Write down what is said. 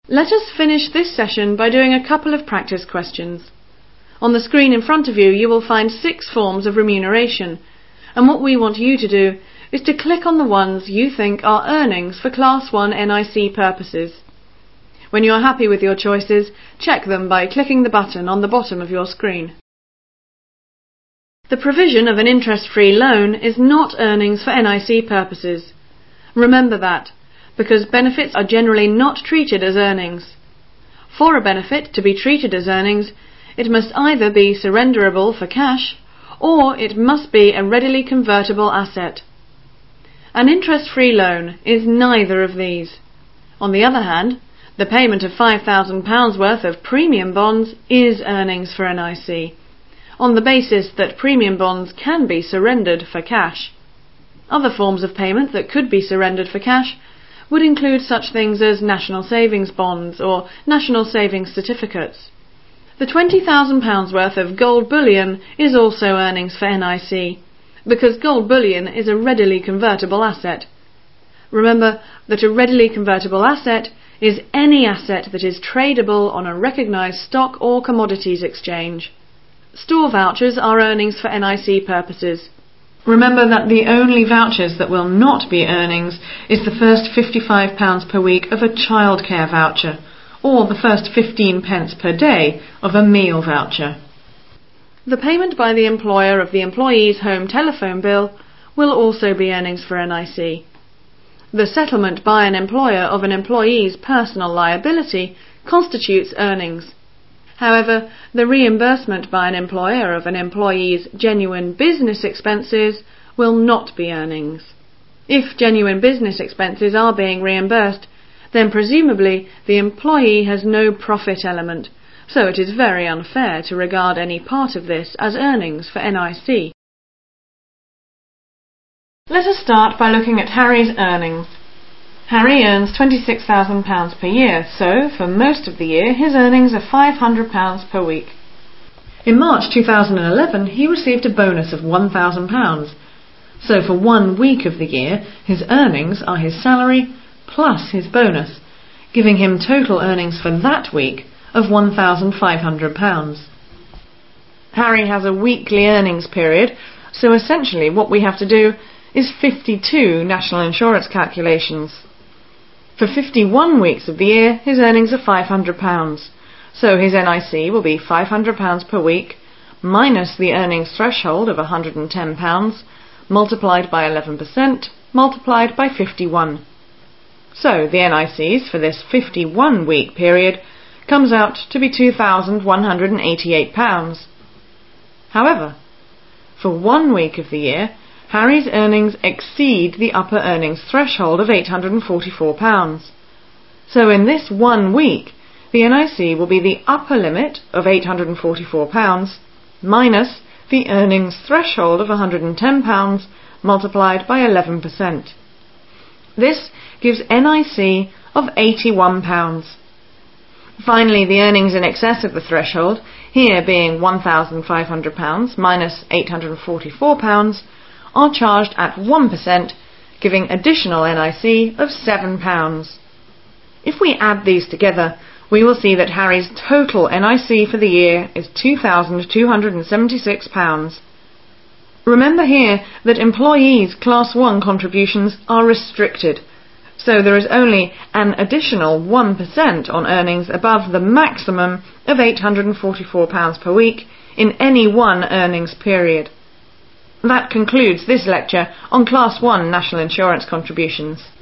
Let us finish this session by doing a couple of practice questions. On the screen in front of you, you will find 6 forms of remuneration, and what we want you to do is to click on the ones you think are earnings for Class 1 NIC purposes. When you are happy with your choices, check them by clicking the button on the bottom of your screen. The provision of an interest-free loan is not earnings for NIC purposes. Remember that, because benefits are generally not treated as earnings. For a benefit to be treated as earnings, it must either be surrenderable for cash, or it must be a readily convertible asset. An interest-free loan is neither of these. On the other hand, the payment of £5,000 worth of premium bonds is earnings for NIC, on the basis that premium bonds can be surrendered for cash. Other forms of payment that could be surrendered for cash would include such things as national savings bonds or national savings certificates. The £20,000 worth of gold bullion is also earnings for NIC, because gold bullion is a readily convertible asset. Remember that a readily convertible asset is any asset that is tradable on a recognised stock or commodities exchange. Store vouchers are earnings for NIC purposes. Remember that the only vouchers that will not be earnings is the first £55 per week of a childcare voucher, or the first 15 pence per day of a meal voucher. The payment by the employer of the employee's home telephone bill will also be earnings for NIC. The settlement by an employer of an employee's personal liability constitutes earnings. However, the reimbursement by an employer of an employee's genuine business expenses will not be earnings. If genuine business expenses are being reimbursed, then presumably the employee has no profit element, so it is very unfair to regard any part of this as earnings for NIC. Let us start by looking at Harry's earnings. Harry earns £26,000 per year, so for most of the year his earnings are £500 per week. In March 2011 he received a bonus of £1,000, so for 1 week of the year his earnings are his salary plus his bonus, giving him total earnings for that week of £1,500. Harry has a weekly earnings period, so essentially what we have to do is 52 national insurance calculations. For 51 weeks of the year, his earnings are £500, so his NIC will be £500 per week, minus the earnings threshold of £110, multiplied by 11%, multiplied by 51. So the NICs for this 51-week period comes out to be £2,188. However, for 1 week of the year, Harry's earnings exceed the upper earnings threshold of £844. So in this 1 week, the NIC will be the upper limit of £844 minus the earnings threshold of £110 multiplied by 11%. This gives NIC of £81. Finally, the earnings in excess of the threshold, here being £1,500 minus £844, are charged at 1%, giving additional NIC of £7. If we add these together, we will see that Harry's total NIC for the year is £2,276. Remember here that employees' Class 1 contributions are restricted, so there is only an additional 1% on earnings above the maximum of £844 per week in any one earnings period. That concludes this lecture on Class 1 National Insurance contributions.